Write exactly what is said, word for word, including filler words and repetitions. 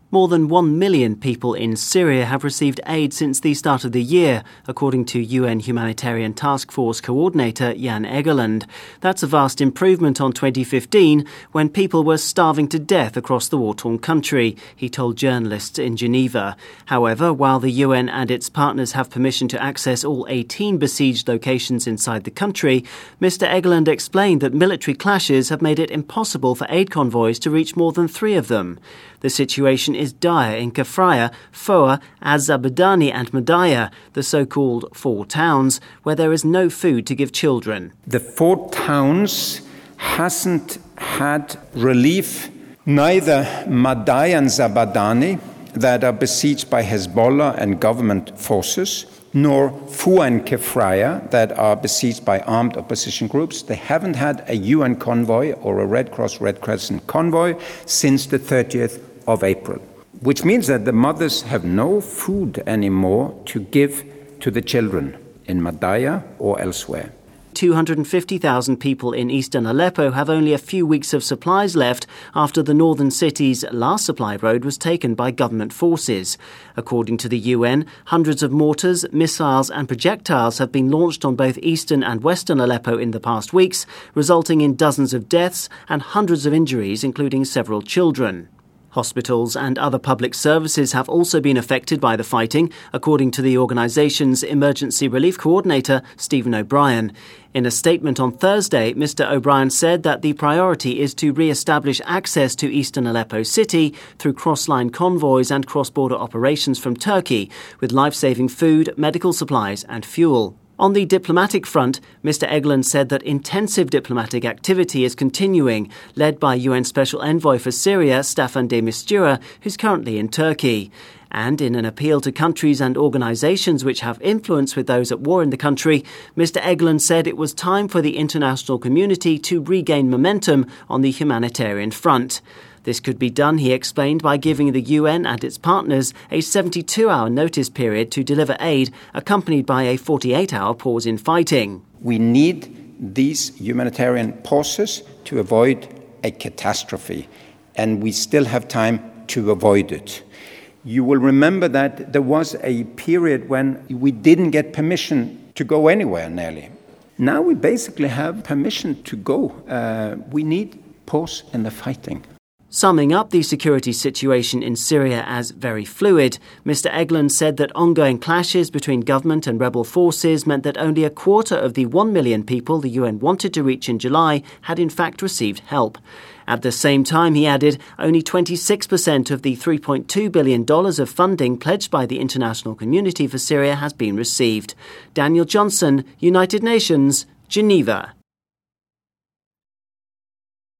More than one million people in Syria have received aid since the start of the year, according to U N Humanitarian Task Force Coordinator Jan Egeland. That's a vast improvement on twenty fifteen, when people were starving to death across the war-torn country, he told journalists in Geneva. However, while the U N and its partners have permission to access all eighteen besieged locations inside the country, Mister Egeland explained that military clashes have made it impossible for aid convoys to reach more than three of them. The situation is dire in Kafraya, Foa, Az-Zabadani and Madaya, the so-called four towns, where there is no food to give children. The four towns hasn't had relief, neither Madaya and Zabadani, that are besieged by Hezbollah and government forces, nor Foa and Kafraya, that are besieged by armed opposition groups. They haven't had a U N convoy or a Red Cross Red Crescent convoy since the thirtieth of April, which means that the mothers have no food anymore to give to the children in Madaya or elsewhere. two hundred fifty thousand people in eastern Aleppo have only a few weeks of supplies left after the northern city's last supply road was taken by government forces. According to the U N, hundreds of mortars, missiles and projectiles have been launched on both eastern and western Aleppo in the past weeks, resulting in dozens of deaths and hundreds of injuries, including several children. Hospitals and other public services have also been affected by the fighting, according to the organisation's Emergency Relief Coordinator, Stephen O'Brien. In a statement on Thursday, Mister O'Brien said that the priority is to re-establish access to eastern Aleppo city through cross-line convoys and cross-border operations from Turkey, with life-saving food, medical supplies and fuel. On the diplomatic front, Mister Egeland said that intensive diplomatic activity is continuing, led by U N Special Envoy for Syria, Staffan de Mistura, who's currently in Turkey. And in an appeal to countries and organisations which have influence with those at war in the country, Mister Egeland said it was time for the international community to regain momentum on the humanitarian front. This could be done, he explained, by giving the U N and its partners a seventy-two hour notice period to deliver aid, accompanied by a forty-eight hour pause in fighting. We need these humanitarian pauses to avoid a catastrophe, and we still have time to avoid it. You will remember that there was a period when we didn't get permission to go anywhere nearly. Now we basically have permission to go. Uh, we need pause in the fighting. Summing up the security situation in Syria as very fluid, Mister Egeland said that ongoing clashes between government and rebel forces meant that only a quarter of the one million people the U N wanted to reach in July had in fact received help. At the same time, he added, only twenty-six percent of the three point two billion dollars of funding pledged by the international community for Syria has been received. Daniel Johnson, United Nations, Geneva.